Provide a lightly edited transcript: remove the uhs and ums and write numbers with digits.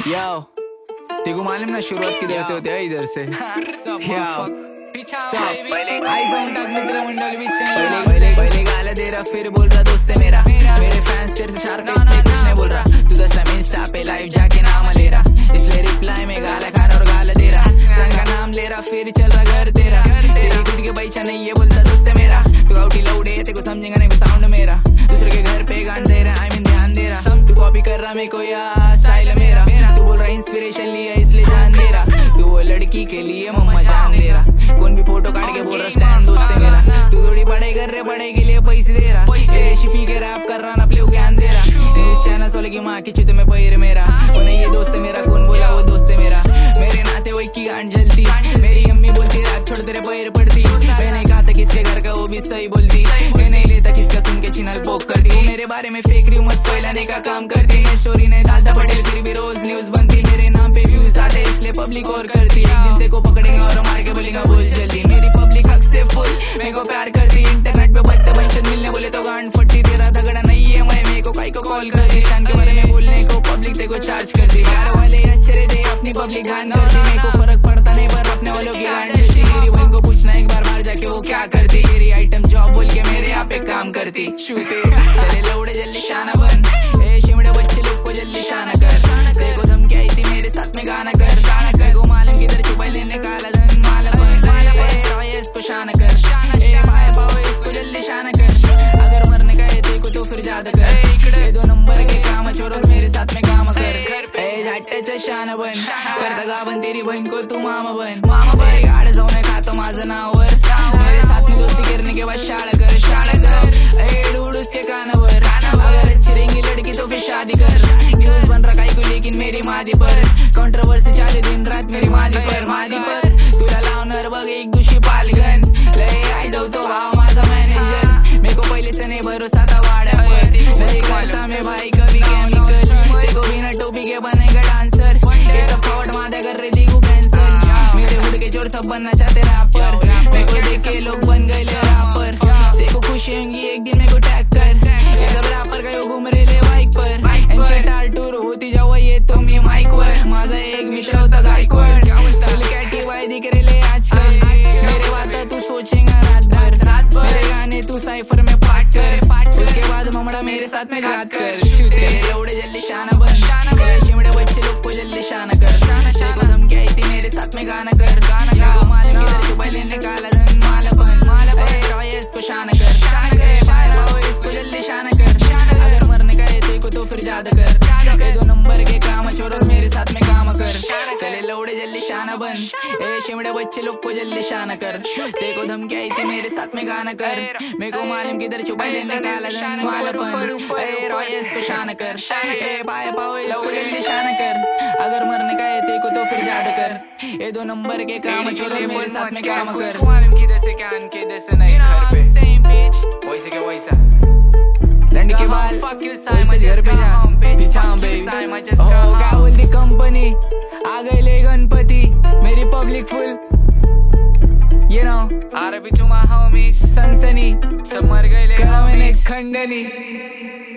याओ तेको मालूम ना शुरुआत किधर से होती है? इधर से पहले गाला दे रहा फिर बोल रहा दोस्त है मेरा। मेरे फैंस तेरे से शार्प है इसलिए कुछ नहीं बोल रहा। तू दस टाइम इंस्टा पे लाइव जाके नाम ले रहा, इसलिए रिप्लाई में गाला खा रहा और गाला दे रहा। सन का नाम ले रहा फिर चल रहा घर तेरा। तेरी खुद के पैसा नहीं ये बोलता दोस्त है मेरा। तू आउटी लौड़े तेको समझेगा नहीं साउंड मेरा। दूसरे के घर पे गान दे रहा, आई मीन ध्यान दे रहा। तू कॉपी कर रहा मेरे को यार स्टाइल मेरा। तू बोल रहा इंस्पिरेशन लिया इसलिए जान दे रहा। तू वो लड़की के लिए मम्मा जान दे रहा। कौन भी फोटो काट के बोल रहा स्टैंड दोस्त है मेरा। तू थोड़ी बड़े कर रहे बड़े के लिए पैसे दे रहा। रेसिपी के रैप कर रहा ना प्ले ज्ञान दे रहा। न्यूज़ चैनल वाले की माँ की चित में पैर मेरा। वो नहीं ये दोस्त है मेरा, कौन बोला वो दोस्त है मेरा। मेरे नाते वो की गांड जलती। मेरी अम्मी बोलती रैप छोड़ तेरे पैर पड़ती। मैंने कहा था किसके घर का वो भी सही बोलती। मैं नहीं लेता किसका सुन के चिनल पोक करती। मेरे बारे में फेक रूमर्स फैलाने का काम करती। मैं स्टोरी नहीं डालता पटेल फिर भी रोज न्यूज बनती। मेरे नाम पे व्यूज आते इसलिए पब्लिक और करती। एक दिन तेको पकड़ेगा और मार के बोलेगा बोल जल्दी। मेरी पब्लिक हक से फुल मेरे को प्यार करती। इंटरनेट पे बचते पेंशन मिलने बोले तो गांड फटती। तेरा झगड़ा नहीं है मैं मेरे को काई को कॉल करती। शान के बारे में बोलने को पब्लिक तेको चार्ज करती। प्यार वाले अच्छे रहते अपनी पब्लिक गान करती। मेरे को फर्क पड़ता नहीं पर अपने वालों की गांड देती। मेरी बहन को पूछना एक बार बाहर जाके वो क्या करती। मेरी आइटम जॉब बोल के मेरे यहाँ पे काम करती। शूते चले लौड़े जल्दी शाना बन। ए शिमड़े बच्चे लोग को जल्दी शाना कर। तेको धमकी आई थी मेरे साथ में गाना कर। को मालूम किधर छुपाई लेने काला धन माला बन। इसको शाना कर। ए भाई पाओ इसको जल्दी शाना कर। अगर मरने का है तेको तो फिर ज्यादा कर। ये 2 नंबर के काम छोड़ और मेरे साथ में काम कर। ए झाट्याचं शाना बन। कर दगा बन तेरी बहन को तू मामा बन। गाड जाऊन खातो माझं नावर। मेरे साथ में दोस्ती करने के बाद शाळा कर। ए डूड उसके कानावर। अगर अच्छी रहेंगी लड़की तो फिर शादी कर। न्यूज बन रहा को लेकिन मेरी मादी पर। कंट्रोवर्सी चाले दिन रात मेरी मादी पर। तुला लावणार बघ एक दुशी पालगन। लय आई जाऊ तो भाव माझा मॅनेजर। मेरे को पहले से नहीं भरोसा था वाड्यावर। नहीं करता मैं भाई कभी केमिकल। तेको बिना टोपी के बनेगा डांसर। ये सब फ्रॉड मादा कर रही थी कैंसल। मेरे हुड के चोर सब बनना चाहते रैपर। मेरे को देख के लोग बन गए रैपर। तेको खुशी होंगी एक दिन मेरे को टैग कर। ये सब रैपर का घूम रहे ले बाइक पर। इनचे टार टूर होती जाओ ये तो मी माइक वर। माझा एक मित्र होता गायकवाड। फुल कॅटी वाय दिख रहे आजकल। मेरे बात तू सोचेगा रात भर। मेरे गाने तू साइफर में पाठ कर। उसके बाद ममड़ा मेरे साथ में घात कर। चले लौड़े जल्दी शाना बन। शिमड़े बच्चे लोग को जल्दी शाना कर। तेको धमकी आई थी मेरे साथ में गाना कर। को मालूम किधर छुपाई लेने काला धन माला बन। इसको शाना कर। इसको जल्दी शाना कर। अगर मरने का है तेको तो फिर ज्यादा कर। ये 2 नंबर के काम छोड़ और मेरे साथ में काम कर। चले लौड़े जल्दी शाना बन। ए शिमड़े बच्चे लोग को जल्दी शाना कर। तेको धमकी आई थी मेरे साथ में गाना कर। मेरे को मालूम किधर छुपाई लेने काला धन माला बन। ए इसको शाना कर। ए पाए पाओ इसको जल्दी शाना कर। अगर मरने का है तेको तो फिर ज्यादा कर। ये 2 नंबर के काम छोड़ और मेरे साथ में काम कर। मालूम किधर से कान किधर से नहीं घर पे। वैसे क्या वैसा लंड के बाल वैसे घर पे जा पीछा बेबी। हो क्या बोलती कंपनी आ गए ले गणपति। मेरी public full you know RIP to my homies सनसनी सब मर गए ले मैंने खंडनी।